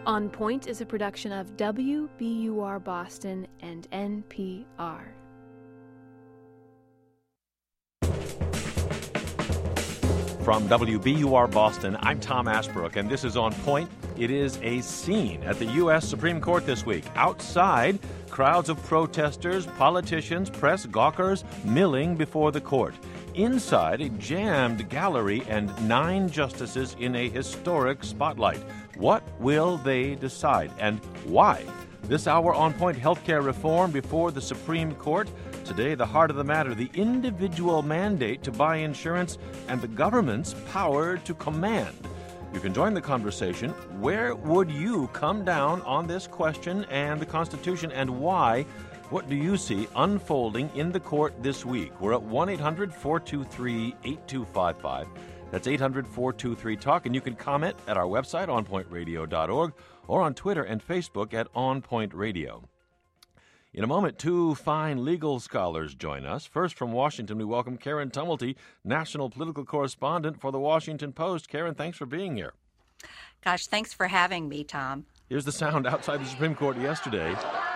On Point is a production of WBUR Boston and NPR. From WBUR Boston, I'm Tom Ashbrook, and this is On Point. It is a scene at the U.S. Supreme Court this week. Outside, crowds of protesters, politicians, press gawkers milling before the court. Inside, a jammed gallery and 9 justices in a historic spotlight. What will they decide, and why? This hour, On Point, healthcare reform before the Supreme Court. Today, the heart of the matter, the individual mandate to buy insurance and the government's power to command. You can join the conversation. Where would you come down on this question and the Constitution, and why? What do you see unfolding in the court this week? We're at 1-800-423-8255. That's 800-423-TALK, and you can comment at our website, onpointradio.org, or on Twitter and Facebook at onpointradio. In a moment, 2 fine legal scholars join us. First, from Washington, we welcome Karen Tumulty, national political correspondent for The Washington Post. Karen, thanks for being here. Gosh, thanks for having me, Tom. Here's the sound outside the Supreme Court yesterday.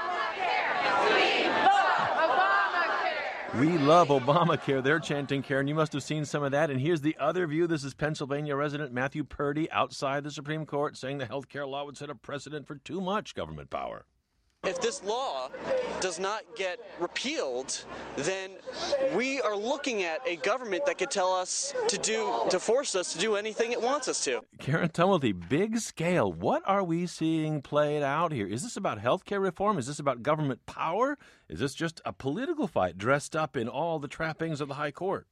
We love Obamacare. They're chanting, Karen. You must have seen some of that. And here's the other view. This is Pennsylvania resident Matthew Purdy outside the Supreme Court saying the health care law would set a precedent for too much government power. If this law does not get repealed, then we are looking at a government that could tell us to force us to do anything it wants us to. Karen Tumulty, big scale. What are we seeing played out here? Is this about health care reform? Is this about government power? Is this just a political fight dressed up in all the trappings of the high court?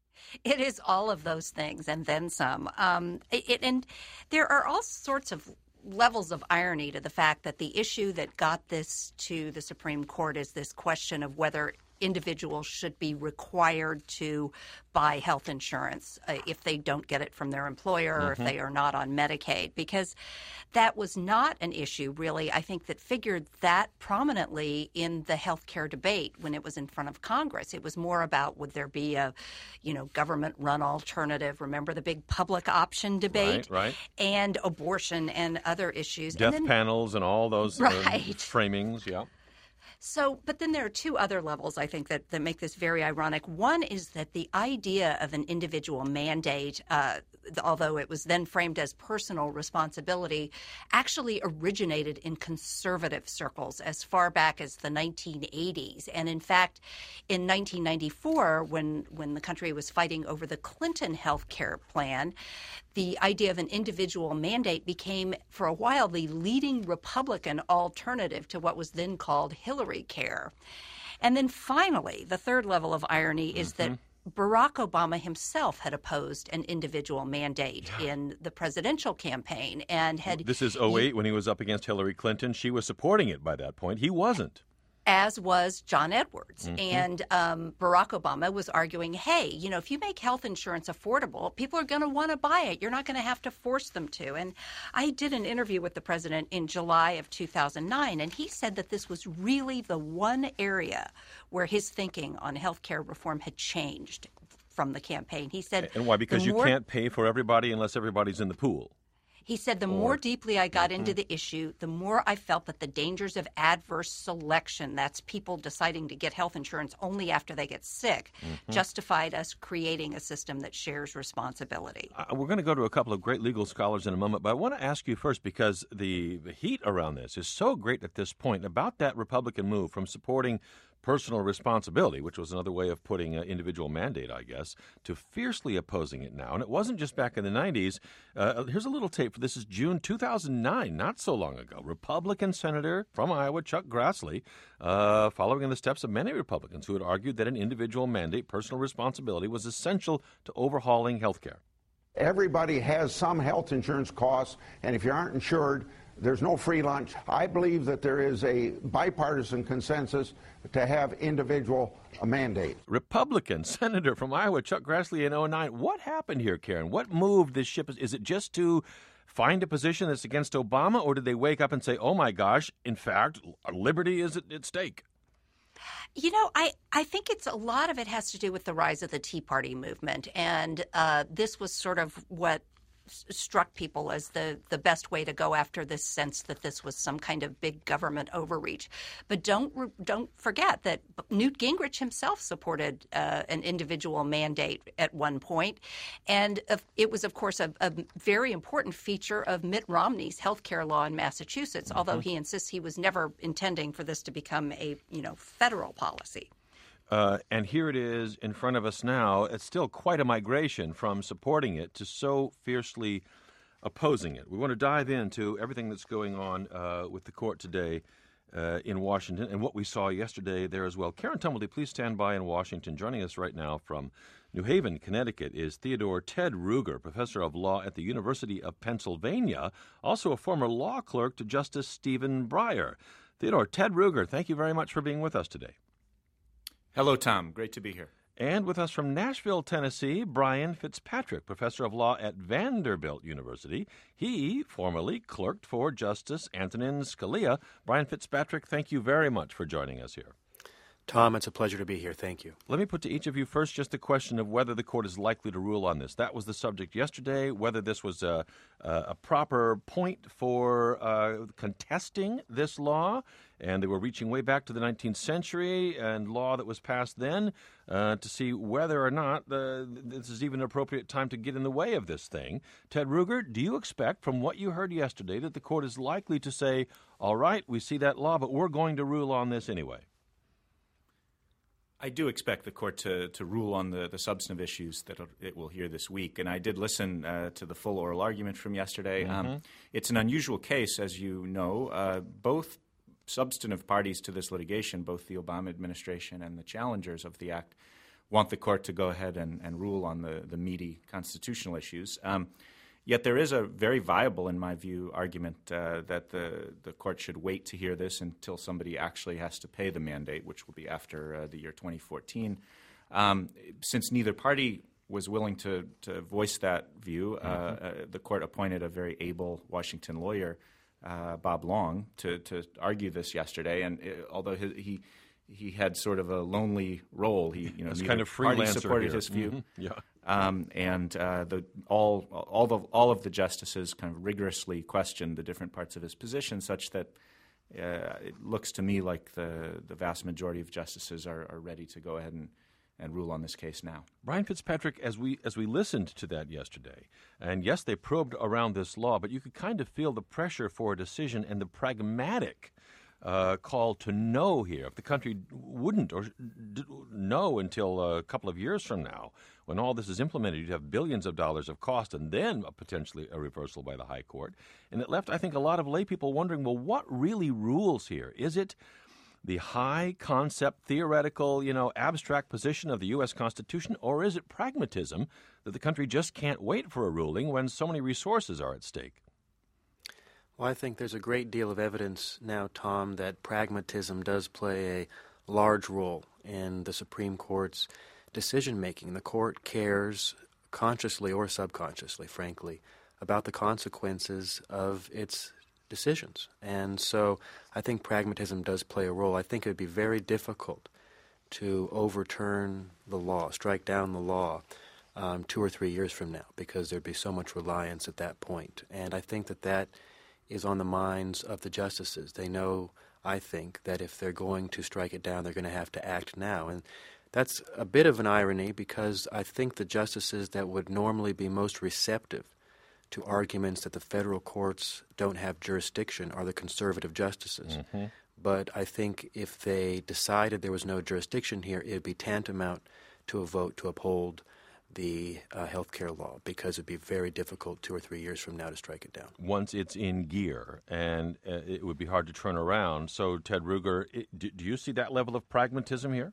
It is all of those things and then some. And there are all sorts of levels of irony to the fact that the issue that got this to the Supreme Court is this question of whether individuals should be required to buy health insurance if they don't get it from their employer or if they are not on Medicaid, because that was not an issue, really, I think, that figured that prominently in the health care debate when it was in front of Congress. It was more about would there be a, government-run alternative, remember the big public option debate? Right. And abortion and other issues. Death panels and all those framings, yeah. So, but then there are 2 other levels, I think, that make this very ironic. One is that the idea of an individual mandate, although it was then framed as personal responsibility, actually originated in conservative circles as far back as the 1980s. And in fact, in 1994, when the country was fighting over the Clinton health care plan, the idea of an individual mandate became, for a while, the leading Republican alternative to what was then called Hillary Care. And then finally, the third level of irony is that Barack Obama himself had opposed an individual mandate in the presidential campaign and had... This is 2008 when he was up against Hillary Clinton. She was supporting it by that point. He wasn't. As was John Edwards. And Barack Obama was arguing, hey, if you make health insurance affordable, people are going to want to buy it. You're not going to have to force them to. And I did an interview with the president in July of 2009, and he said that this was really the one area where his thinking on health care reform had changed from the campaign. He said... And why? Because you can't pay for everybody unless everybody's in the pool. He said the more deeply I got into the issue, the more I felt that the dangers of adverse selection, that's people deciding to get health insurance only after they get sick, justified us creating a system that shares responsibility. We're going to go to a couple of great legal scholars in a moment, but I want to ask you first, because the heat around this is so great at this point, about that Republican move from supporting personal responsibility, which was another way of putting an individual mandate, I guess, to fiercely opposing it now. And it wasn't just back in the 90s. Here's a little tape. This is June 2009, not so long ago. Republican Senator from Iowa, Chuck Grassley, following in the steps of many Republicans who had argued that an individual mandate, personal responsibility, was essential to overhauling health care. Everybody has some health insurance costs, and if you aren't insured, there's no free lunch. I believe that there is a bipartisan consensus to have individual mandate. Republican Senator from Iowa, Chuck Grassley, in 2009. What happened here, Karen? What moved this ship? Is it just to find a position that's against Obama, or did they wake up and say, oh, my gosh, in fact, liberty is at stake? I think a lot of it has to do with the rise of the Tea Party movement. And this was sort of what struck people as the best way to go after this sense that this was some kind of big government overreach. But don't forget that Newt Gingrich himself supported an individual mandate at one point, and it was, of course, a very important feature of Mitt Romney's health care law in Massachusetts, although he insists he was never intending for this to become a federal policy. And here it is in front of us now. It's still quite a migration from supporting it to so fiercely opposing it. We want to dive into everything that's going on with the court today in Washington and what we saw yesterday there as well. Karen Tumblety, please stand by in Washington. Joining us right now from New Haven, Connecticut, is Theodore Ted Ruger, professor of law at the University of Pennsylvania, also a former law clerk to Justice Stephen Breyer. Theodore, Ted Ruger, thank you very much for being with us today. Hello, Tom. Great to be here. And with us from Nashville, Tennessee, Brian Fitzpatrick, professor of law at Vanderbilt University. He formerly clerked for Justice Antonin Scalia. Brian Fitzpatrick, thank you very much for joining us here. Tom, it's a pleasure to be here. Thank you. Let me put to each of you first just the question of whether the court is likely to rule on this. That was the subject yesterday, whether this was a proper point for contesting this law. And they were reaching way back to the 19th century and law that was passed then to see whether or not this is even an appropriate time to get in the way of this thing. Ted Ruger, do you expect from what you heard yesterday that the court is likely to say, all right, we see that law, but we're going to rule on this anyway? I do expect the court to rule on the substantive issues that it will hear this week. And I did listen to the full oral argument from yesterday. It's an unusual case, as you know. Both substantive parties to this litigation, both the Obama administration and the challengers of the act, want the court to go ahead and rule on the meaty constitutional issues. Yet there is a very viable, in my view, argument that the court should wait to hear this until somebody actually has to pay the mandate, which will be after the year 2014. Since neither party was willing to voice that view, the court appointed a very able Washington lawyer, Bob Long, to argue this yesterday. And although he had sort of a lonely role, As kind of freelancer supported here. his view. Yeah. And all of the justices kind of rigorously questioned the different parts of his position, such that it looks to me like the vast majority of justices are ready to go ahead and rule on this case now. Brian Fitzpatrick, as we listened to that yesterday, and yes, they probed around this law, but you could kind of feel the pressure for a decision and the pragmatic call to know here. If the country wouldn't or know until a couple of years from now, when all this is implemented, you'd have billions of dollars of cost and then potentially a reversal by the high court. And it left, I think, a lot of lay people wondering, well, what really rules here? Is it the high concept, theoretical, abstract position of the U.S. Constitution, or is it pragmatism that the country just can't wait for a ruling when so many resources are at stake? Well, I think there's a great deal of evidence now, Tom, that pragmatism does play a large role in the Supreme Court's decision-making. The court cares, consciously or subconsciously, frankly, about the consequences of its decisions. And so I think pragmatism does play a role. I think it would be very difficult to overturn the law, strike down the law 2 or 3 years from now, because there'd be so much reliance at that point. And I think that is on the minds of the justices. They know, I think, that if they're going to strike it down, they're going to have to act now. And that's a bit of an irony, because I think the justices that would normally be most receptive to arguments that the federal courts don't have jurisdiction are the conservative justices. But I think if they decided there was no jurisdiction here, it would be tantamount to a vote to uphold the health care law, because it would be very difficult 2 or 3 years from now to strike it down. Once it's in gear, and it would be hard to turn around. So, Ted Ruger, do you see that level of pragmatism here?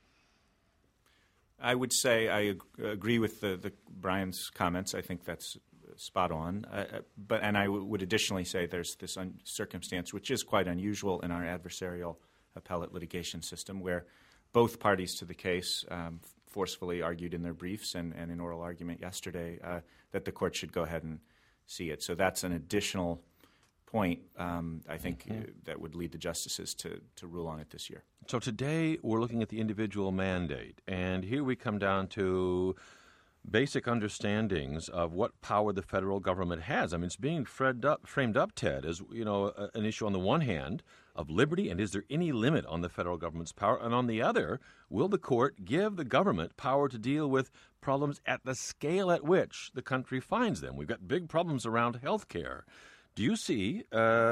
I would say I agree with the Brian's comments. I think that's spot on. And I would additionally say there's this circumstance which is quite unusual in our adversarial appellate litigation system, where both parties to the case forcefully argued in their briefs and in oral argument yesterday that the court should go ahead and see it. So that's an additional point, I think, that would lead the justices to rule on it this year. So today we're looking at the individual mandate, and here we come down to basic understandings of what power the federal government has. I mean, it's being framed up, Ted, as an issue on the one hand of liberty, and is there any limit on the federal government's power? And on the other, will the court give the government power to deal with problems at the scale at which the country finds them? We've got big problems around health care. Do you see,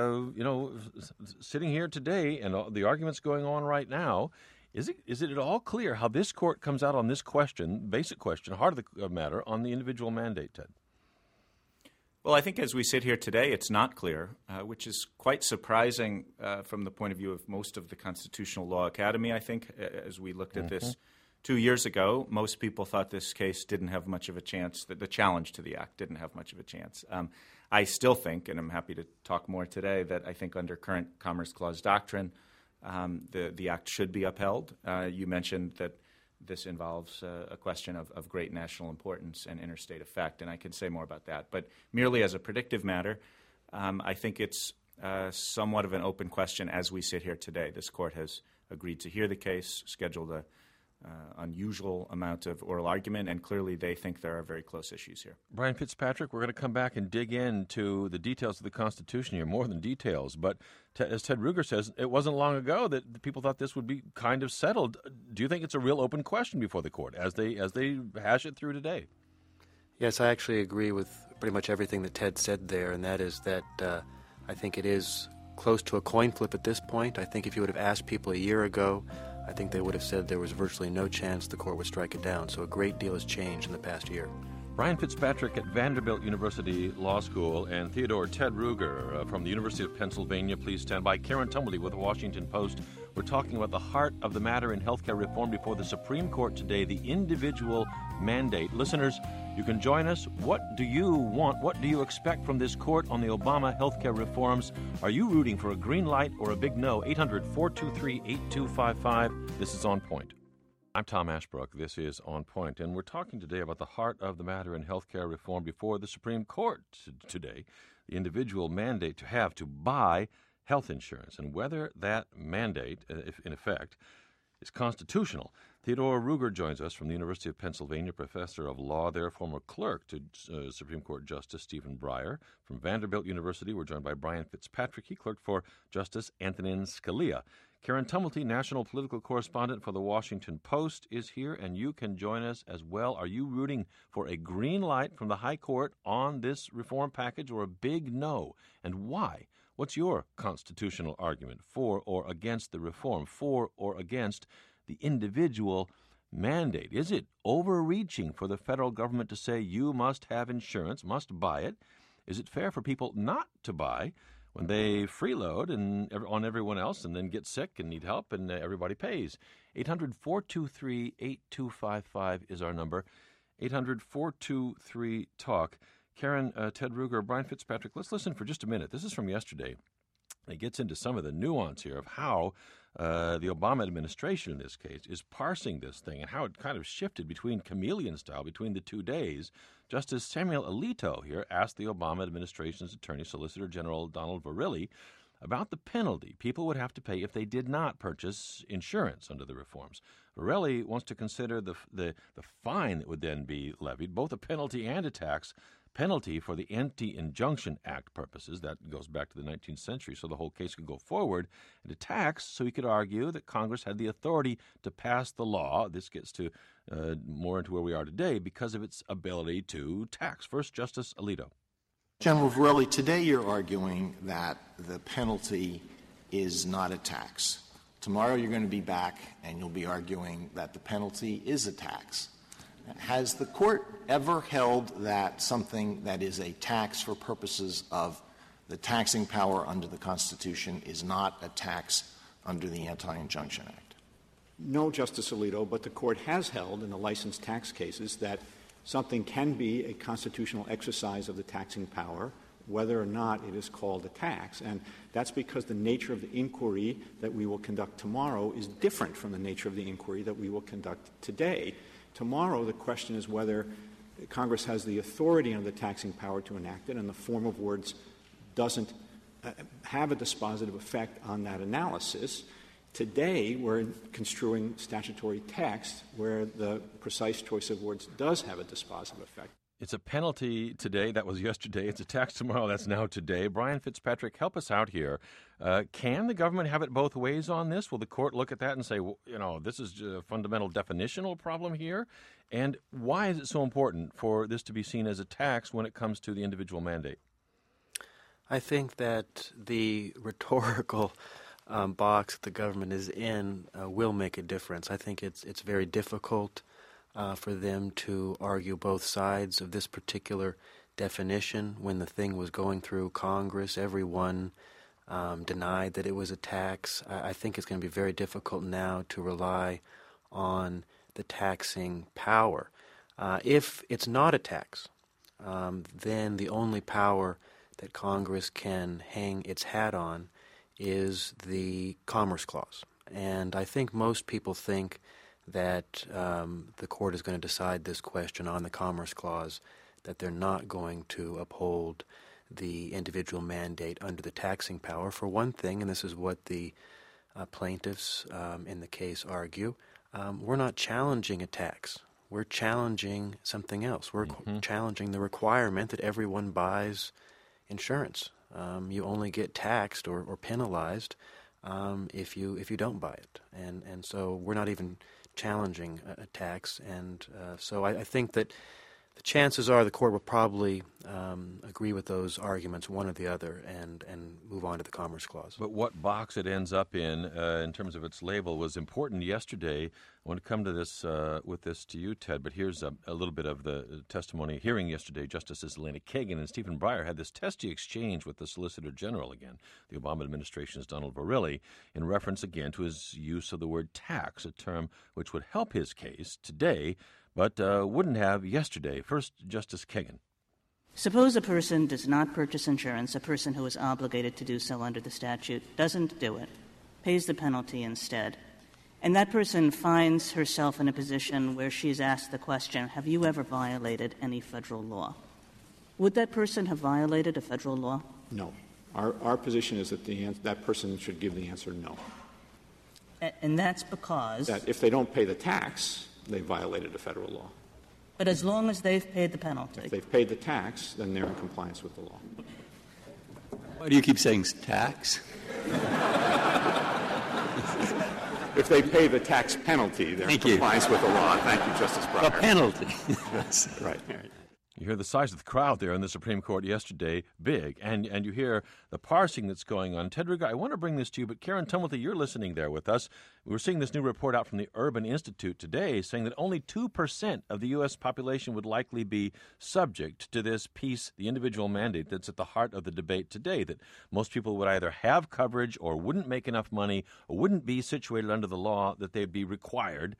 sitting here today and all the arguments going on right now, is it at all clear how this court comes out on this question, basic question, heart of the matter, on the individual mandate, Ted? Well, I think as we sit here today, it's not clear, which is quite surprising from the point of view of most of the Constitutional Law Academy. I think as we looked at this 2 years ago, most people thought this case didn't have much of a chance, that the challenge to the act didn't have much of a chance. I still think, and I'm happy to talk more today, that I think under current Commerce Clause doctrine, the act should be upheld. You mentioned that this involves a question of great national importance and interstate effect, and I can say more about that. But merely as a predictive matter, I think it's somewhat of an open question as we sit here today. This court has agreed to hear the case, scheduled a unusual amount of oral argument, and clearly they think there are very close issues here. Brian Fitzpatrick, we're going to come back and dig into the details of the Constitution here, more than details. But as Ted Ruger says, it wasn't long ago that the people thought this would be kind of settled. Do you think it's a real open question before the court as they hash it through today? Yes, I actually agree with pretty much everything that Ted said there, and that is that I think it is close to a coin flip at this point. I think if you would have asked people a year ago, I think they would have said there was virtually no chance the court would strike it down. So a great deal has changed in the past year. Brian Fitzpatrick at Vanderbilt University Law School and Theodore Ted Ruger from the University of Pennsylvania. Please stand by. Karen Tumblety with the Washington Post. We're talking about the heart of the matter in healthcare reform before the Supreme Court today, the individual mandate. Listeners, you can join us. What do you want? What do you expect from this court on the Obama healthcare reforms? Are you rooting for a green light or a big no? 800-423-8255. This is On Point. I'm Tom Ashbrook. This is On Point, and we're talking today about the heart of the matter in healthcare reform before the Supreme Court today, the individual mandate to buy health insurance, and whether that mandate, if in effect, is constitutional. Theodore Ruger joins us from the University of Pennsylvania, professor of law there, former clerk to Supreme Court Justice Stephen Breyer. From Vanderbilt University, we're joined by Brian Fitzpatrick. He clerked for Justice Antonin Scalia. Karen Tumblety, national political correspondent for the Washington Post, is here, and you can join us as well. Are you rooting for a green light from the High Court on this reform package or a big no? And why? What's your constitutional argument for or against the reform, for or against the individual mandate? Is it overreaching for the federal government to say you must have insurance, must buy it? Is it fair for people not to buy when they freeload on everyone else and then get sick and need help and everybody pays? 800-423-8255 is our number. 800-423-TALK. Karen, Ted Ruger, Brian Fitzpatrick, let's listen for just a minute. This is from yesterday. It gets into some of the nuance here of how the Obama administration in this case is parsing this thing and how it kind of shifted between chameleon style between the 2 days. Justice Samuel Alito here asked the Obama administration's Attorney Solicitor General Donald Verrilli about the penalty people would have to pay if they did not purchase insurance under the reforms. Verrilli wants to consider the fine that would then be levied, both a penalty and a tax. Penalty for the Anti-Injunction Act purposes. That goes back to the 19th century, so the whole case could go forward. And a tax, so he could argue that Congress had the authority to pass the law. This gets to more into where we are today because of its ability to tax. First, Justice Alito. General Verrilli, today you're arguing that the penalty is not a tax. Tomorrow you're going to be back and you'll be arguing that the penalty is a tax. Has the court ever held that something that is a tax for purposes of the taxing power under the Constitution is not a tax under the Anti-Injunction Act? No, Justice Alito, but the court has held in the licensed tax cases that something can be a constitutional exercise of the taxing power, whether or not it is called a tax. And that's because the nature of the inquiry that we will conduct tomorrow is different from the nature of the inquiry that we will conduct today. Tomorrow, the question is whether Congress has the authority under the taxing power to enact it, and the form of words doesn't have a dispositive effect on that analysis. Today, we're construing statutory text where the precise choice of words does have a dispositive effect. It's a penalty today. That was yesterday. It's a tax tomorrow. That's now today. Brian Fitzpatrick, help us out here. Can the government have it both ways on this? Will the court look at that and say, well, this is a fundamental definitional problem here? And why is it so important for this to be seen as a tax when it comes to the individual mandate? I think that the rhetorical box that the government is in will make a difference. I think it's very difficult for them to argue both sides of this particular definition. When the thing was going through Congress, everyone denied that it was a tax. I think it's going to be very difficult now to rely on the taxing power. If it's not a tax, then the only power that Congress can hang its hat on is the Commerce Clause. And I think most people think that the court is going to decide this question on the Commerce Clause, that they're not going to uphold the individual mandate under the taxing power. For one thing, and this is what the plaintiffs in the case argue, we're not challenging a tax. We're challenging something else. We're challenging the requirement that everyone buys insurance. You only get taxed or penalized if you don't buy it, and so we're not even challenging a tax, and so I think that the chances are the court will probably agree with those arguments, one or the other, and move on to the Commerce Clause. But what box it ends up in terms of its label was important yesterday. I want to come to this with this to you, Ted, but here's a little bit of the testimony hearing yesterday. Justices Elena Kagan and Stephen Breyer had this testy exchange with the Solicitor General again, the Obama administration's Donald Verrilli, in reference again to his use of the word tax, a term which would help his case today, but wouldn't have yesterday. First, Justice Kagan. Suppose a person does not purchase insurance, a person who is obligated to do so under the statute doesn't do it, pays the penalty instead, and that person finds herself in a position where she's asked the question, have you ever violated any federal law? Would that person have violated a federal law? No. Our position is that that person should give the answer no. And that's because? That if they don't pay the tax, they violated a federal law. But as long as they've paid the penalty. If they've paid the tax, then they're in compliance with the law. Why do you keep saying tax? If they pay the tax penalty, they're in compliance with the law. Thank you, Justice Breyer. A penalty. Right. You hear the size of the crowd there in the Supreme Court yesterday, big, and you hear the parsing that's going on. Ted Ruger, I want to bring this to you, but Karen Tumulty, you're listening there with us. We're seeing this new report out from the Urban Institute today saying that only 2% of the U.S. population would likely be subject to this piece, the individual mandate that's at the heart of the debate today, that most people would either have coverage or wouldn't make enough money or wouldn't be situated under the law that they'd be required,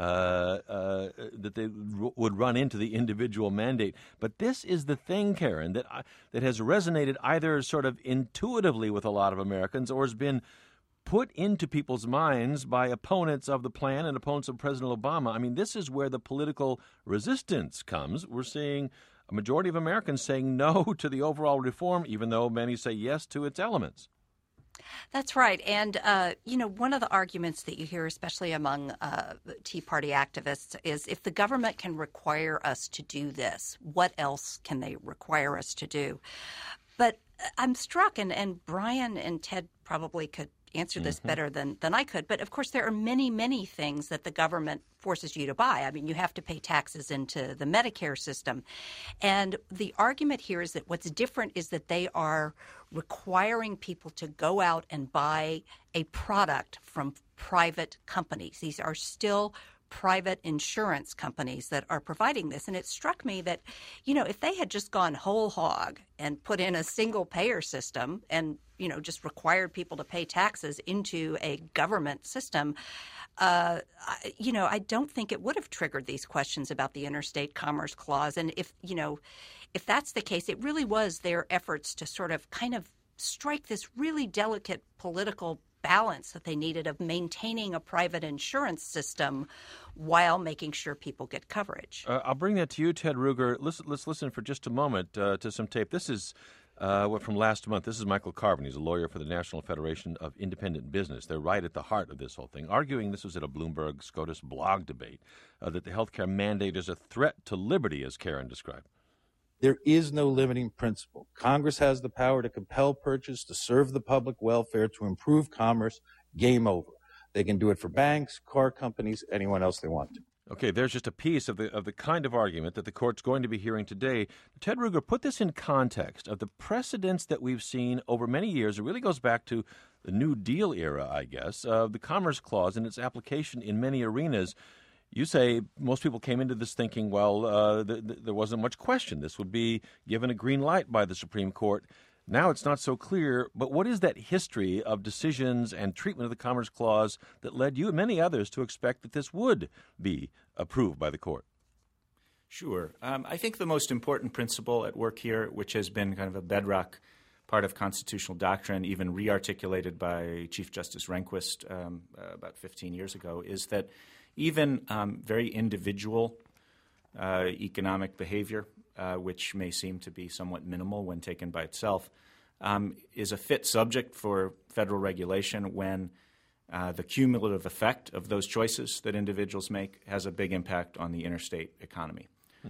that they would run into the individual mandate. But this is the thing, Karen, that has resonated either sort of intuitively with a lot of Americans or has been put into people's minds by opponents of the plan and opponents of President Obama. I mean, this is where the political resistance comes. We're seeing a majority of Americans saying no to the overall reform, even though many say yes to its elements. That's right. And, one of the arguments that you hear, especially among Tea Party activists, is if the government can require us to do this, what else can they require us to do? But I'm struck, and Brian and Ted probably could answer this better than I could. But, of course, there are many, many things that the government forces you to buy. I mean, you have to pay taxes into the Medicare system. And the argument here is that what's different is that they are requiring people to go out and buy a product from private companies. These are still private insurance companies that are providing this. And it struck me that, if they had just gone whole hog and put in a single payer system and, just required people to pay taxes into a government system, I don't think it would have triggered these questions about the Interstate Commerce Clause. And if that's the case, it really was their efforts to sort of kind of strike this really delicate political balance that they needed of maintaining a private insurance system while making sure people get coverage. I'll bring that to you, Ted Ruger. Let's listen for just a moment to some tape. This is From last month. This is Michael Carvin. He's a lawyer for the National Federation of Independent Business. They're right at the heart of this whole thing, arguing, this was at a Bloomberg SCOTUS blog debate, that the health care mandate is a threat to liberty, as Karen described. There is no limiting principle. Congress has the power to compel purchase, to serve the public welfare, to improve commerce. Game over. They can do it for banks, car companies, anyone else they want to. Okay, there's just a piece of the kind of argument that the court's going to be hearing today. Ted Ruger, put this in context of the precedents that we've seen over many years. It really goes back to the New Deal era, I guess, of the Commerce Clause and its application in many arenas. You say most people came into this thinking, well, there wasn't much question. This would be given a green light by the Supreme Court. Now it's not so clear, but what is that history of decisions and treatment of the Commerce Clause that led you and many others to expect that this would be approved by the court? Sure. I think the most important principle at work here, which has been kind of a bedrock part of constitutional doctrine, even re-articulated by Chief Justice Rehnquist about 15 years ago, is that even very individual economic behavior, which may seem to be somewhat minimal when taken by itself, is a fit subject for federal regulation when the cumulative effect of those choices that individuals make has a big impact on the interstate economy.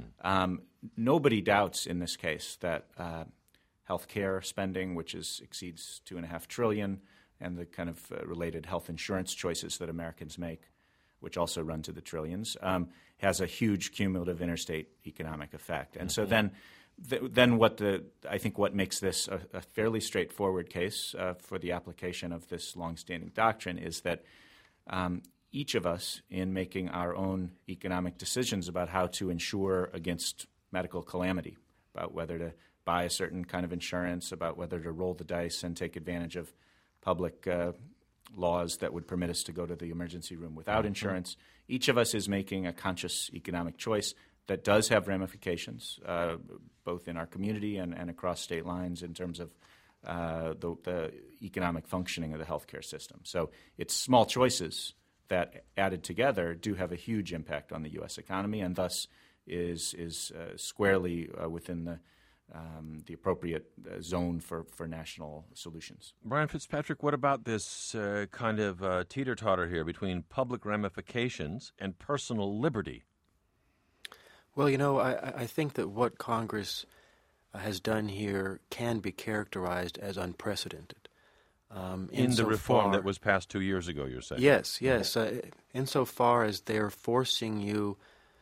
Nobody doubts in this case that health care spending, which exceeds $2.5 trillion, and the kind of related health insurance choices that Americans make, which also run to the trillions, has a huge cumulative interstate economic effect. And so then I think what makes this a fairly straightforward case for the application of this longstanding doctrine is that each of us, in making our own economic decisions about how to insure against medical calamity, about whether to buy a certain kind of insurance, about whether to roll the dice and take advantage of public laws that would permit us to go to the emergency room without insurance. Each of us is making a conscious economic choice that does have ramifications, both in our community and across state lines in terms of the economic functioning of the healthcare system. So it's small choices that, added together, do have a huge impact on the U.S. economy, and thus is squarely within the appropriate zone for national solutions. Brian Fitzpatrick, what about this kind of teeter-totter here between public ramifications and personal liberty? Well, I think that what Congress has done here can be characterized as unprecedented. In the reform that was passed 2 years ago, you're saying? Yes. Insofar as they're forcing you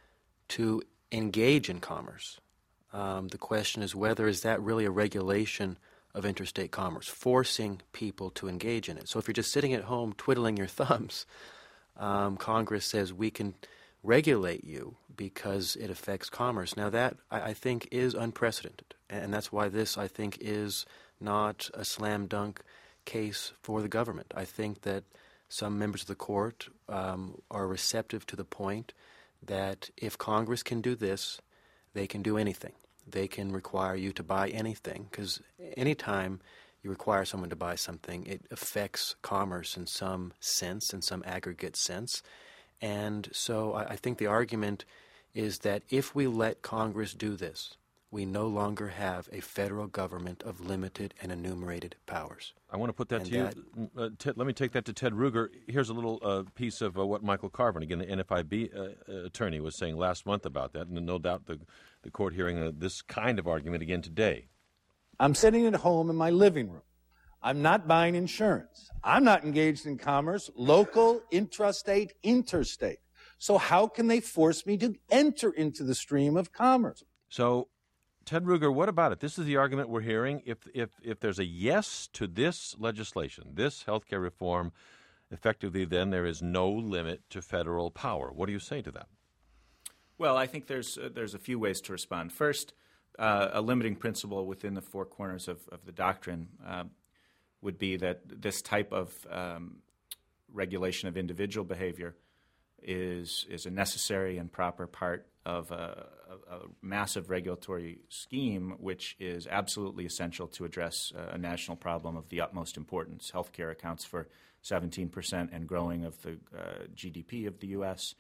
to engage in commerce. The question is whether is that really a regulation of interstate commerce, forcing people to engage in it. So if you're just sitting at home twiddling your thumbs, Congress says we can regulate you because it affects commerce. Now that, I think, is unprecedented, and that's why this, I think, is not a slam dunk case for the government. I think that some members of the court are receptive to the point that if Congress can do this, they can do anything. They can require you to buy anything, because anytime you require someone to buy something, it affects commerce in some sense, in some aggregate sense. And so I think the argument is that if we let Congress do this, we no longer have a federal government of limited and enumerated powers. I want to put that to you. Let me take that to Ted Ruger. Here's a little piece of what Michael Carvin, again, the NFIB attorney, was saying last month about that, and no doubt the court hearing this kind of argument again today. I'm sitting at home in my living room. I'm not buying insurance. I'm not engaged in commerce, local, intrastate, interstate. So how can they force me to enter into the stream of commerce? So, Ted Ruger, what about it? This is the argument we're hearing. If there's a yes to this legislation, this health care reform, effectively then there is no limit to federal power. What do you say to that? Well, I think there's a few ways to respond. First, a limiting principle within the four corners of the doctrine would be that this type of regulation of individual behavior is a necessary and proper part of a massive regulatory scheme, which is absolutely essential to address a national problem of the utmost importance. Healthcare accounts for 17% and growing of the GDP of the U.S.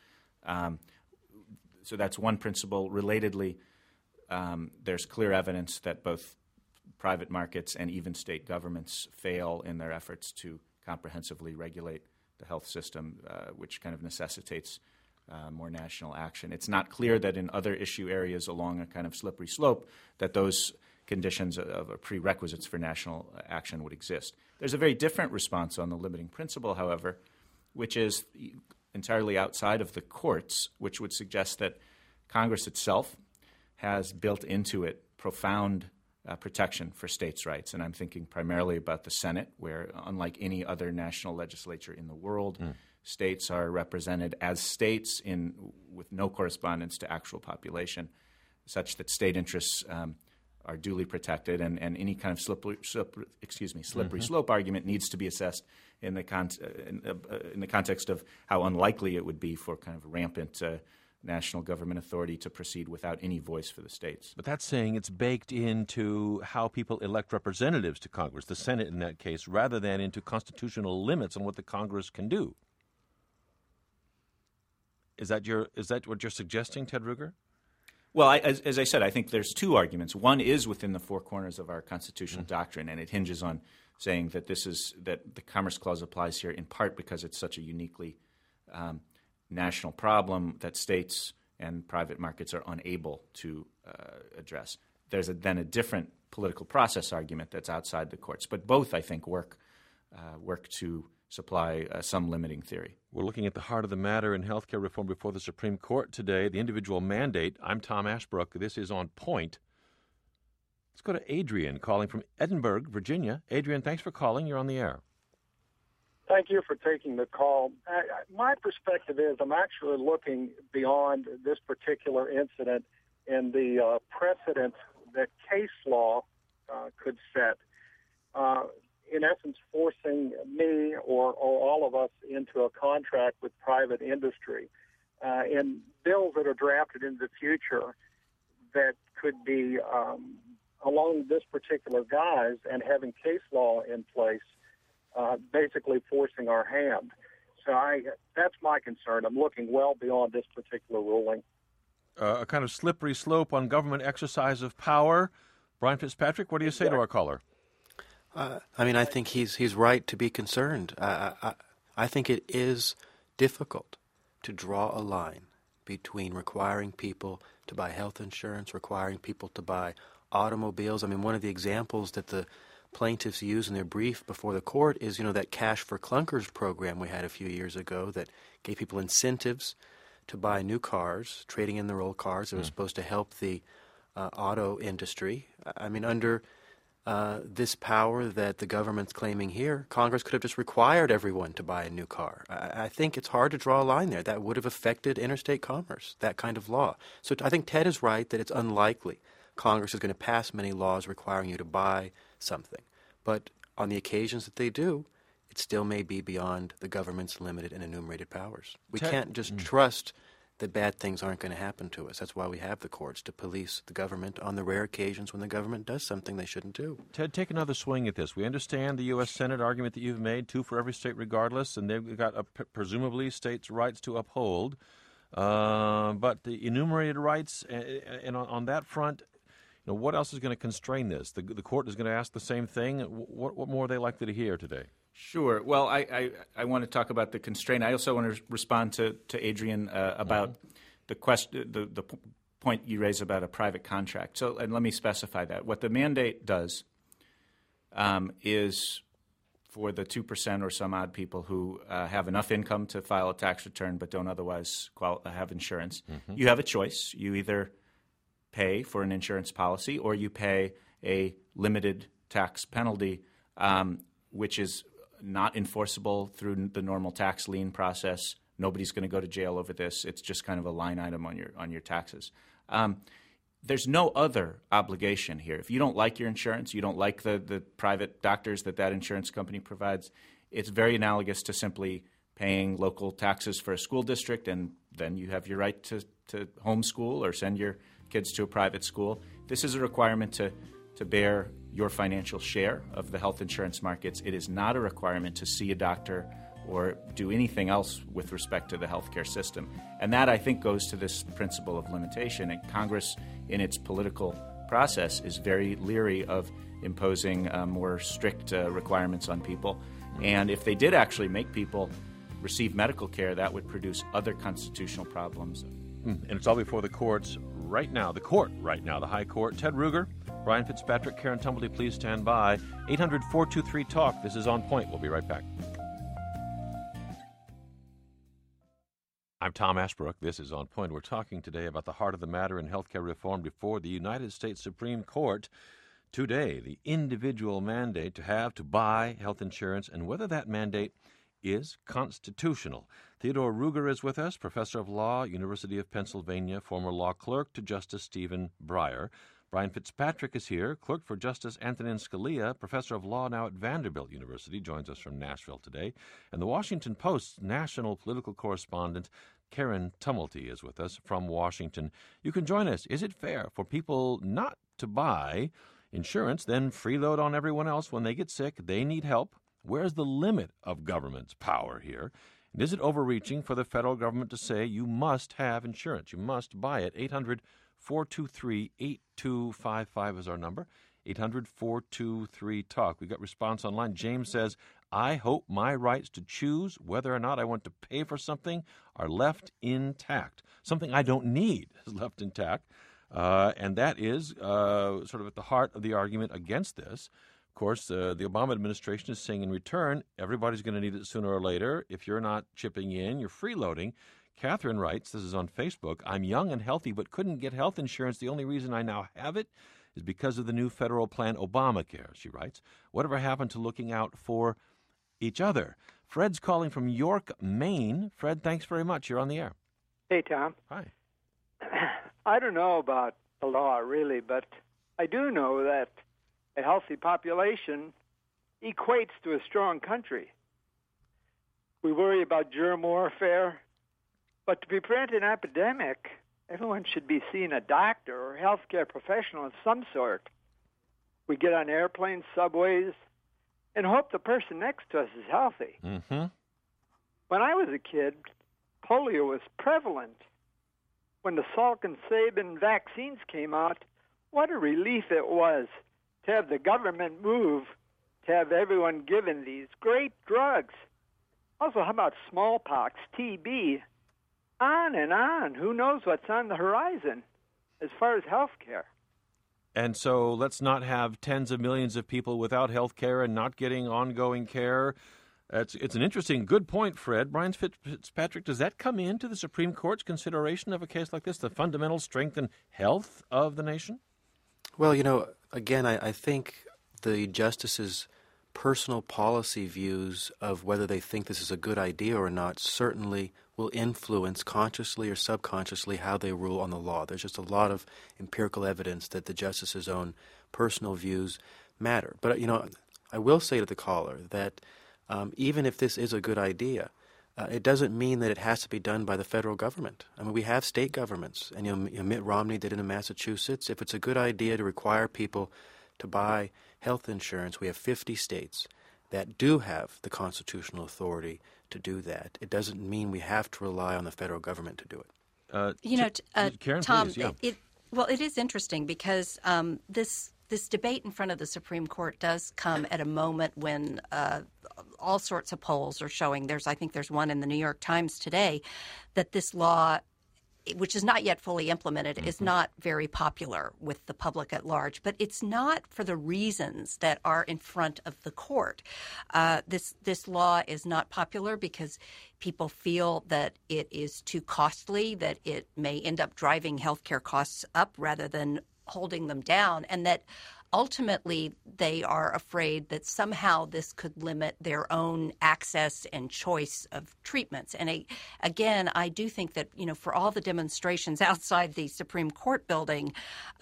So that's one principle. Relatedly, there's clear evidence that both private markets and even state governments fail in their efforts to comprehensively regulate the health system, which kind of necessitates more national action. It's not clear that in other issue areas along a kind of slippery slope that those conditions of prerequisites for national action would exist. There's a very different response on the limiting principle, however, which is entirely outside of the courts, which would suggest that Congress itself has built into it profound protection for states' rights. And I'm thinking primarily about the Senate, where unlike any other national legislature in the world, states are represented as states with no correspondence to actual population, such that state interests are duly protected, and any kind of slippery slope argument needs to be assessed in the context of how unlikely it would be for kind of rampant national government authority to proceed without any voice for the states. But that's saying it's baked into how people elect representatives to Congress, the Senate in that case, rather than into constitutional limits on what the Congress can do. Is that what you're suggesting, Ted Ruger? Well, as I said, I think there's two arguments. One is within the four corners of our constitutional doctrine, and it hinges on saying that that the Commerce Clause applies here in part because it's such a uniquely national problem that states and private markets are unable to address. There's then a different political process argument that's outside the courts, but both, I think, work to supply some limiting theory. We're looking at the heart of the matter in healthcare reform before the Supreme Court today, the individual mandate. I'm Tom Ashbrook. This is On Point. Let's go to Adrian calling from Edinburgh, Virginia. Adrian, thanks for calling. You're on the air. Thank you for taking the call. My perspective is I'm actually looking beyond this particular incident and the precedent that case law could set. In essence, forcing me or all of us into a contract with private industry and bills that are drafted in the future that could be along this particular guise and having case law in place, basically forcing our hand. So that's my concern. I'm looking well beyond this particular ruling. A kind of slippery slope on government exercise of power. Brian Fitzpatrick, what do you say to our caller? I think he's right to be concerned. I think it is difficult to draw a line between requiring people to buy health insurance, requiring people to buy automobiles. One of the examples that the plaintiffs use in their brief before the court is, that Cash for Clunkers program we had a few years ago that gave people incentives to buy new cars, trading in their old cars. It was supposed to help the auto industry. Under this power that the government's claiming here, Congress could have just required everyone to buy a new car. I think it's hard to draw a line there. That would have affected interstate commerce, that kind of law. So I think Ted is right that it's unlikely Congress is going to pass many laws requiring you to buy something. But on the occasions that they do, it still may be beyond the government's limited and enumerated powers. We can't just trust that bad things aren't going to happen to us. That's why we have the courts, to police the government on the rare occasions when the government does something they shouldn't do. Ted, take another swing at this. We understand the U.S. Senate argument that you've made, 2 for every state regardless, and they've got presumably states' rights to uphold. But the enumerated rights, and on that front, what else is going to constrain this? The court is going to ask the same thing. What more are they likely to hear today? Sure. Well, I want to talk about the constraint. I also want to respond to Adrian about the point you raised about a private contract. So, and let me specify that. What the mandate does is for the 2% or some odd people who have enough income to file a tax return but don't otherwise have insurance, you have a choice. You either pay for an insurance policy or you pay a limited tax penalty, which is not enforceable through the normal tax lien process. Nobody's going to go to jail over this. It's just kind of a line item on your taxes. There's no other obligation here. If you don't like your insurance, you don't like the private doctors that insurance company provides, it's very analogous to simply paying local taxes for a school district, and then you have your right to homeschool or send your kids to a private school. This is a requirement to bear your financial share of the health insurance markets. It is not a requirement to see a doctor or do anything else with respect to the healthcare system. And that, I think, goes to this principle of limitation. And Congress, in its political process, is very leery of imposing more strict requirements on people. And if they did actually make people receive medical care, that would produce other constitutional problems. And it's all before the courts right now. The High Court. Ted Ruger, Brian Fitzpatrick, Karen Tumblety, please stand by. 800-423-TALK. This is On Point. We'll be right back. I'm Tom Ashbrook. This is On Point. We're talking today about the heart of the matter in healthcare reform before the United States Supreme Court. Today, the individual mandate to buy health insurance and whether that mandate is constitutional. Theodore Ruger is with us, professor of law, University of Pennsylvania, former law clerk to Justice Stephen Breyer. Brian Fitzpatrick is here, clerk for Justice Antonin Scalia, professor of law now at Vanderbilt University, joins us from Nashville today. And the Washington Post's national political correspondent, Karen Tumblety, is with us from Washington. You can join us. Is it fair for people not to buy insurance, then freeload on everyone else when they get sick, they need help? Where's the limit of government's power here? And is it overreaching for the federal government to say you must have insurance, you must buy it? 800-423-8255 is our number. 800-423-TALK. We've got response online. James says, I hope my rights to choose whether or not I want to pay for something are left intact. Something I don't need is left intact. And that is sort of at the heart of the argument against this. Of course, the Obama administration is saying in return, everybody's going to need it sooner or later. If you're not chipping in, you're freeloading. Catherine writes, this is on Facebook, I'm young and healthy but couldn't get health insurance. The only reason I now have it is because of the new federal plan, Obamacare, she writes. Whatever happened to looking out for each other? Fred's calling from York, Maine. Fred, thanks very much. You're on the air. Hey, Tom. Hi. I don't know about the law, really, but I do know that a healthy population equates to a strong country. We worry about germ warfare, but to prevent an epidemic, everyone should be seeing a doctor or healthcare professional of some sort. We get on airplanes, subways, and hope the person next to us is healthy. Mm-hmm. When I was a kid, polio was prevalent. When the Salk and Sabin vaccines came out, what a relief it was to have the government move to have everyone given these great drugs. Also, how about smallpox, TB, on and on. Who knows what's on the horizon as far as health care? And so let's not have tens of millions of people without health care and not getting ongoing care. It's an interesting, good point, Fred. Brian Fitzpatrick, does that come into the Supreme Court's consideration of a case like this, the fundamental strength and health of the nation? Well, again, I think the justices' personal policy views of whether they think this is a good idea or not certainly will influence consciously or subconsciously how they rule on the law. There's just a lot of empirical evidence that the justices' own personal views matter. But, I will say to the caller that even if this is a good idea, it doesn't mean that it has to be done by the federal government. I mean, we have state governments, and Mitt Romney did it in Massachusetts. If it's a good idea to require people to buy health insurance, we have 50 states that do have the constitutional authority to do that. It doesn't mean we have to rely on the federal government to do it. Karen, Tom, please, yeah. it is interesting because this debate in front of the Supreme Court does come at a moment when all sorts of polls are showing. I think there's one in the New York Times today that this law, which is not yet fully implemented, is not very popular with the public at large. But it's not for the reasons that are in front of the court. This law is not popular because people feel that it is too costly, that it may end up driving healthcare costs up rather than holding them down, and that ultimately they are afraid that somehow this could limit their own access and choice of treatments. And again, I do think that, for all the demonstrations outside the Supreme Court building,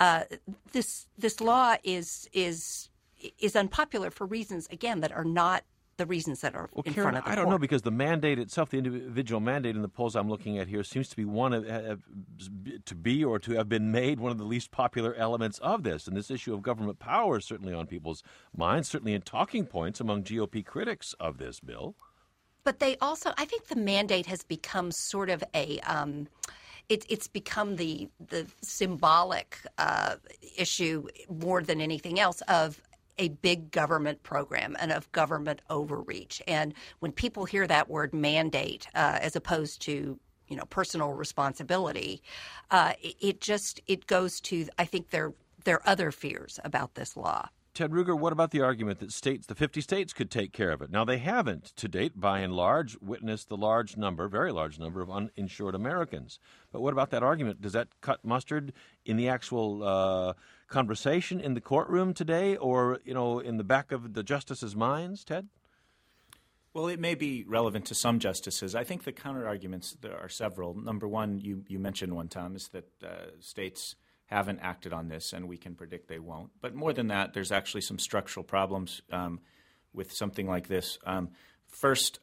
this law is unpopular for reasons, again, that are not the reasons that are in front of the court. I don't know, because the mandate itself, the individual mandate in the polls I'm looking at here, seems to be to have been made one of the least popular elements of this. And this issue of government power is certainly on people's minds, certainly in talking points among GOP critics of this bill. But they also, I think the mandate has become sort of it's become the symbolic issue more than anything else of a big government program and of government overreach. And when people hear that word mandate as opposed to personal responsibility, it goes to, I think, their other fears about this law. Ted Ruger, what about the argument that the 50 states could take care of it? Now, they haven't to date, by and large, witnessed the very large number of uninsured Americans. But what about that argument? Does that cut mustard in the actual conversation in the courtroom today, or in the back of the justices' minds, Ted? Well, it may be relevant to some justices. I think the counter-arguments, there are several. Number one, you mentioned one, Tom, is that states haven't acted on this, and we can predict they won't. But more than that, there's actually some structural problems with something like this. First,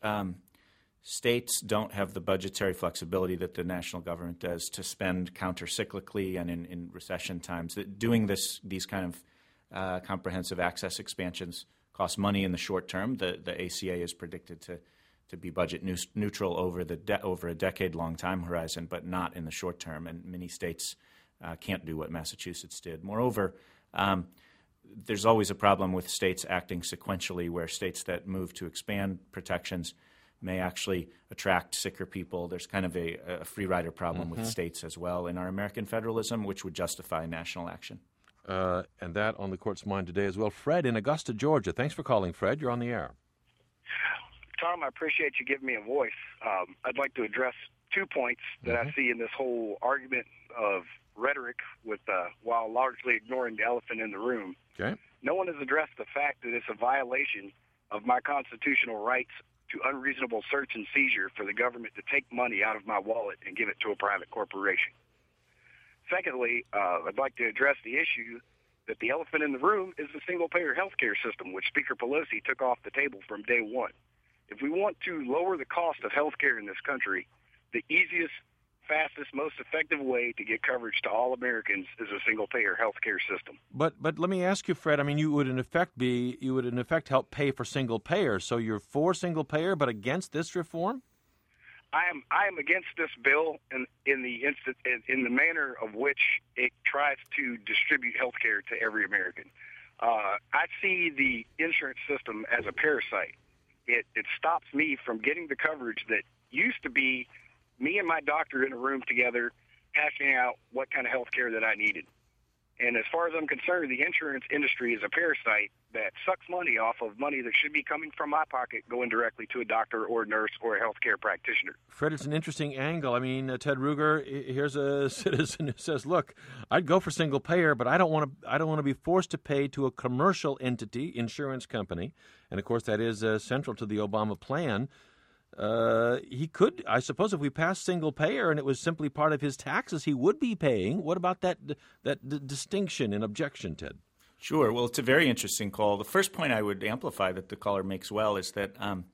states don't have the budgetary flexibility that the national government does to spend counter-cyclically and in recession times. Doing these kind of comprehensive access expansions costs money in the short term. The ACA is predicted to be budget neutral over a decade-long time horizon, but not in the short term. And many states can't do what Massachusetts did. Moreover, there's always a problem with states acting sequentially, where states that move to expand protections may actually attract sicker people. There's kind of a free rider problem with states as well in our American federalism, which would justify national action. And that on the court's mind today as well. Fred in Augusta, Georgia. Thanks for calling, Fred. You're on the air. Tom, I appreciate you giving me a voice. I'd like to address 2 points that I see in this whole argument of rhetoric while largely ignoring the elephant in the room. Okay. No one has addressed the fact that it's a violation of my constitutional rights to unreasonable search and seizure for the government to take money out of my wallet and give it to a private corporation. Secondly, I'd like to address the issue that the elephant in the room is the single-payer health care system, which Speaker Pelosi took off the table from day one. If we want to lower the cost of health care in this country, the easiest, fastest, most effective way to get coverage to all Americans is a single-payer health care system. But let me ask you, Fred. I mean, you would in effect help pay for single payer. So you're for single payer, but against this reform? I am against this bill in the manner of which it tries to distribute health care to every American. I see the insurance system as a parasite. It stops me from getting the coverage that used to be me and my doctor in a room together hashing out what kind of health care that I needed. And as far as I'm concerned, the insurance industry is a parasite that sucks money off of money that should be coming from my pocket, going directly to a doctor or a nurse or a healthcare practitioner. Fred, it's an interesting angle. I mean, Ted Ruger, here's a citizen who says, "Look, I'd go for single payer, but I don't want to be forced to pay to a commercial entity, insurance company." And of course, that is central to the Obama plan. He could, I suppose, if we passed single payer and it was simply part of his taxes, he would be paying. What about that distinction and objection, Ted? Sure. Well, it's a very interesting call. The first point I would amplify that the caller makes well is that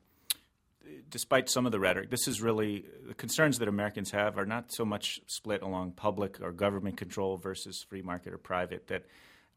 despite some of the rhetoric, this is really the concerns that Americans have are not so much split along public or government control versus free market or private, that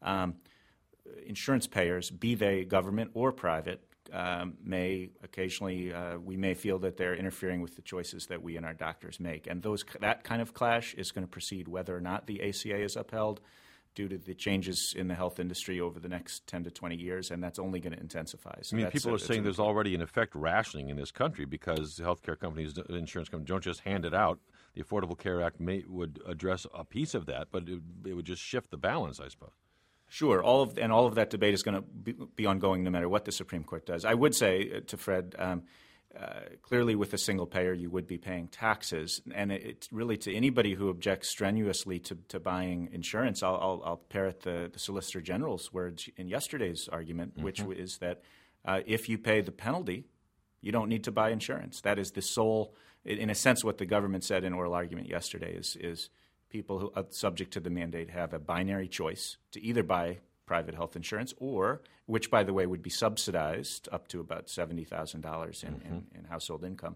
insurance payers, be they government or private, may occasionally we may feel that they're interfering with the choices that we and our doctors make. And that kind of clash is going to proceed whether or not the ACA is upheld due to the changes in the health industry over the next 10 to 20 years, and that's only going to intensify. So I mean, people are saying there's already, in effect, rationing in this country because healthcare companies, insurance companies, don't just hand it out. The Affordable Care Act would address a piece of that, but it would just shift the balance, I suppose. Sure. All of that debate is going to be ongoing no matter what the Supreme Court does. I would say to Fred, clearly with a single payer you would be paying taxes. And it's really to anybody who objects strenuously to buying insurance, I'll parrot the Solicitor General's words in yesterday's argument, which is that if you pay the penalty, you don't need to buy insurance. That is the sole, in a sense, what the government said in oral argument yesterday is people who are subject to the mandate have a binary choice to either buy private health insurance or, which, by the way, would be subsidized up to about $70,000 in household income,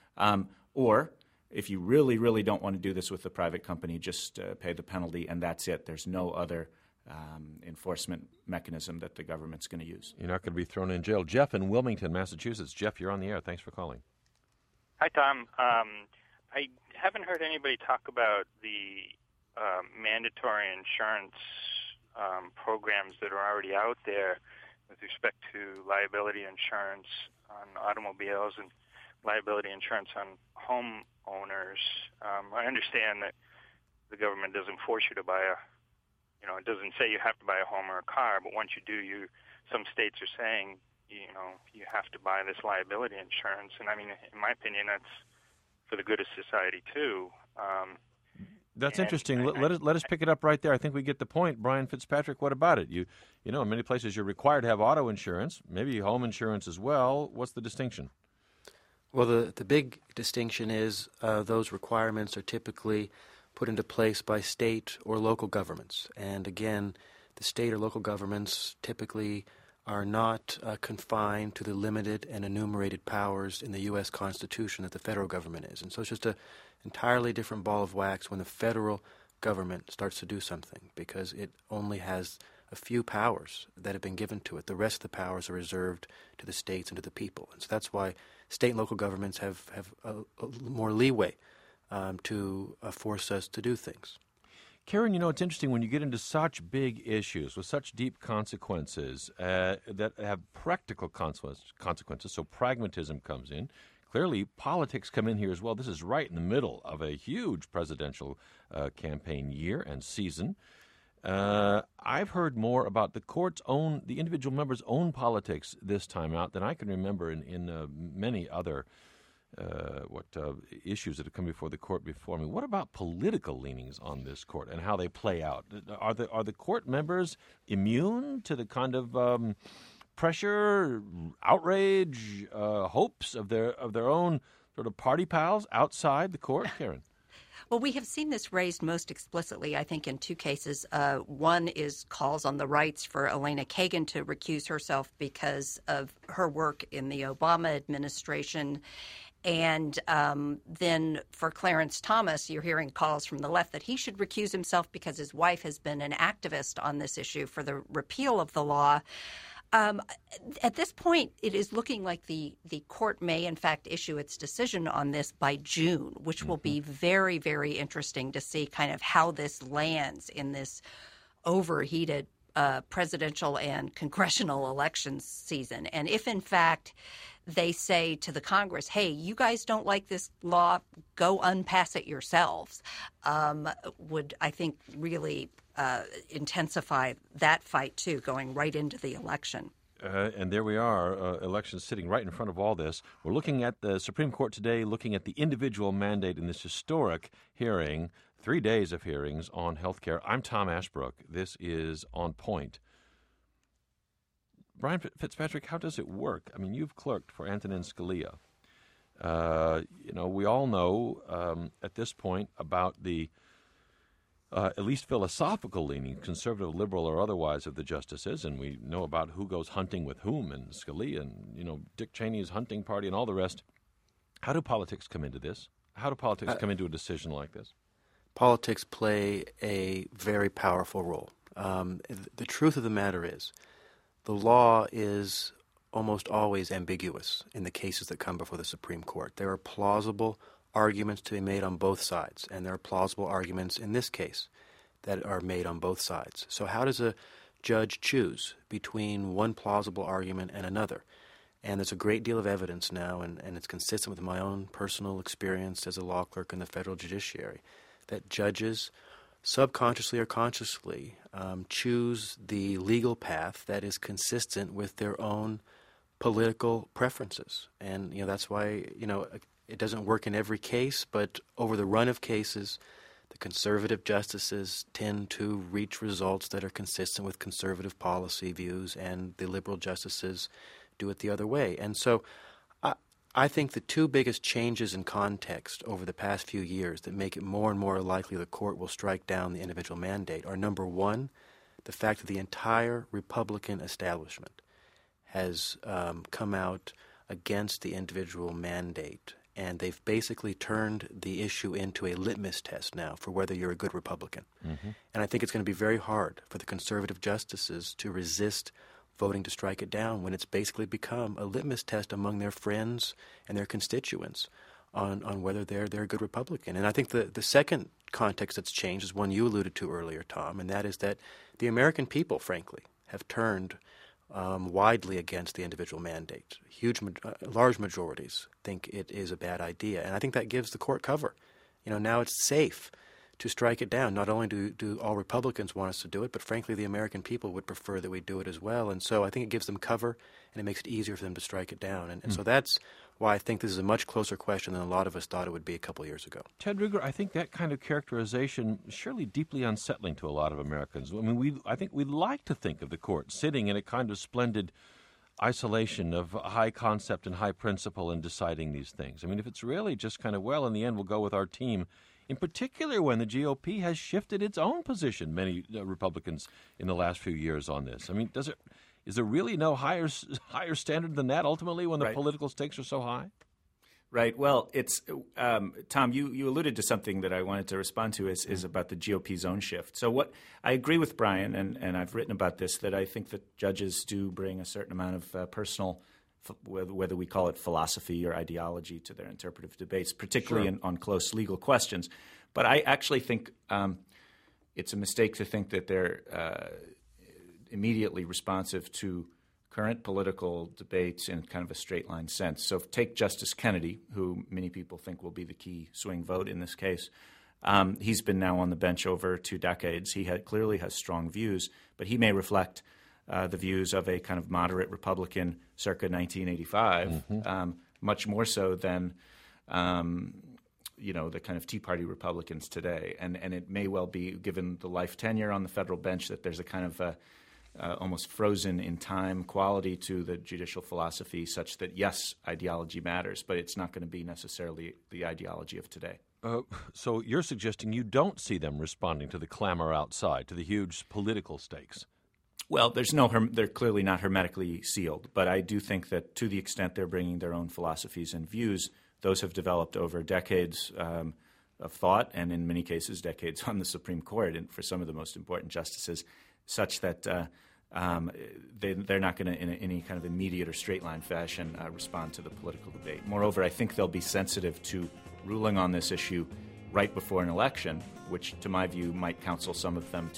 or if you really, really don't want to do this with a private company, just pay the penalty and that's it. There's no other enforcement mechanism that the government's going to use. You're not going to be thrown in jail. Jeff in Wilmington, Massachusetts. Jeff, you're on the air. Thanks for calling. Hi, Tom. I haven't heard anybody talk about the mandatory insurance programs that are already out there with respect to liability insurance on automobiles and liability insurance on homeowners. I understand that the government doesn't force you to buy it doesn't say you have to buy a home or a car, but once you do, some states are saying, you have to buy this liability insurance. And I mean, in my opinion, that's for the good of society too. That's interesting. Let us pick it up right there. I think we get the point. Brian Fitzpatrick, what about it? You know, in many places you're required to have auto insurance, maybe home insurance as well. What's the distinction? Well, the big distinction is those requirements are typically put into place by state or local governments. And again, the state or local governments typically are not confined to the limited and enumerated powers in the U.S. Constitution that the federal government is. And so it's just an entirely different ball of wax when the federal government starts to do something, because it only has a few powers that have been given to it. The rest of the powers are reserved to the states and to the people. And so that's why state and local governments have a more leeway to force us to do things. Karen, it's interesting when you get into such big issues with such deep consequences that have practical consequences, so pragmatism comes in. Clearly, politics come in here as well. This is right in the middle of a huge presidential campaign year and season. I've heard more about the individual members' own politics this time out than I can remember in many other issues that have come before the court before me. What about political leanings on this court and how they play out? Are the court members immune to the kind of pressure, outrage, hopes of their own sort of party pals outside the court, Karen? Well, we have seen this raised most explicitly, I think, in two cases. One is calls on the rights for Elena Kagan to recuse herself because of her work in the Obama administration. And then for Clarence Thomas, you're hearing calls from the left that he should recuse himself because his wife has been an activist on this issue for the repeal of the law. At this point, it is looking like the court may, in fact, issue its decision on this by June, which will be very, very interesting to see kind of how this lands in this overheated presidential and congressional elections season. And if, in fact, they say to the Congress, hey, you guys don't like this law, go unpass it yourselves, would, I think, really intensify that fight, too, going right into the election. And there we are, elections sitting right in front of all this. We're looking at the Supreme Court today, looking at the individual mandate in this historic hearing, 3 days of hearings on health care. I'm Tom Ashbrook. This is On Point. Brian Fitzpatrick, how does it work? I mean, you've clerked for Antonin Scalia. We all know at this point about the at least philosophical leaning, conservative, liberal, or otherwise, of the justices, and we know about who goes hunting with whom, and Scalia, and Dick Cheney's hunting party, and all the rest. How do politics come into this? How do politics come into a decision like this? Politics play a very powerful role. The truth of the matter is, the law is almost always ambiguous in the cases that come before the Supreme Court. There are plausible arguments to be made on both sides, and there are plausible arguments in this case that are made on both sides. So how does a judge choose between one plausible argument and another? And there's a great deal of evidence now, and it's consistent with my own personal experience as a law clerk in the federal judiciary, that judges subconsciously or consciously choose the legal path that is consistent with their own political preferences. And, that's why, it doesn't work in every case, but over the run of cases, the conservative justices tend to reach results that are consistent with conservative policy views, and the liberal justices do it the other way. And so I think the two biggest changes in context over the past few years that make it more and more likely the court will strike down the individual mandate are, number one, the fact that the entire Republican establishment has come out against the individual mandate, and they've basically turned the issue into a litmus test now for whether you're a good Republican. Mm-hmm. And I think it's going to be very hard for the conservative justices to resist voting to strike it down when it's basically become a litmus test among their friends and their constituents on whether they're a good Republican. And I think the second context that's changed is one you alluded to earlier, Tom, and that is that the American people, frankly, have turned widely against the individual mandate. Large majorities think it is a bad idea, and I think that gives the court cover. Now it's safe to strike it down. Not only do all Republicans want us to do it, but frankly the American people would prefer that we do it as well. And so I think it gives them cover, and it makes it easier for them to strike it down. And so that's why I think this is a much closer question than a lot of us thought it would be a couple years ago. Ted Ruger, I think that kind of characterization is surely deeply unsettling to a lot of Americans. I mean, I think we like to think of the court sitting in a kind of splendid isolation of high concept and high principle in deciding these things. I mean, if it's really just kind of, well, in the end we'll go with our team, in particular when the GOP has shifted its own position, many Republicans in the last few years on this. I mean, is there really no higher standard than that ultimately when the political stakes are so high? Right. Well, it's Tom, you alluded to something that I wanted to respond to is about the GOP's own shift. So what I agree with Brian, and I've written about this, that I think that judges do bring a certain amount of personal, whether we call it philosophy or ideology, to their interpretive debates, particularly on close legal questions. But I actually think it's a mistake to think that they're immediately responsive to current political debates in kind of a straight-line sense. So take Justice Kennedy, who many people think will be the key swing vote in this case. He's been now on the bench over 2 decades. He clearly has strong views, but he may reflect the views of a kind of moderate Republican circa 1985, much more so than the kind of Tea Party Republicans today. And it may well be, given the life tenure on the federal bench, that there's a kind of almost frozen in time quality to the judicial philosophy, such that, yes, ideology matters, but it's not going to be necessarily the ideology of today. So you're suggesting you don't see them responding to the clamor outside, to the huge political stakes? Well, they're clearly not hermetically sealed, but I do think that to the extent they're bringing their own philosophies and views, those have developed over decades of thought, and in many cases decades on the Supreme Court, and for some of the most important justices, such that they're not going to, in any kind of immediate or straight-line fashion, respond to the political debate. Moreover, I think they'll be sensitive to ruling on this issue right before an election, which, to my view, might counsel some of them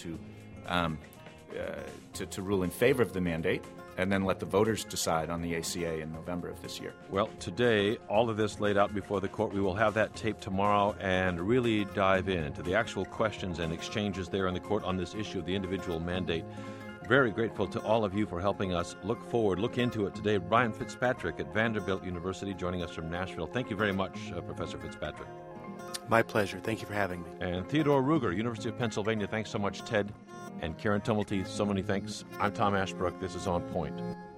to rule in favor of the mandate, and then let the voters decide on the ACA in November of this year. Well, today, all of this laid out before the court. We will have that tape tomorrow and really dive into the actual questions and exchanges there in the court on this issue of the individual mandate. Very grateful to all of you for helping us look into it today. Brian Fitzpatrick at Vanderbilt University joining us from Nashville. Thank you very much, Professor Fitzpatrick. My pleasure. Thank you for having me. And Theodore Ruger, University of Pennsylvania. Thanks so much, Ted. And Karen Tumulty, so many thanks. I'm Tom Ashbrook. This is On Point.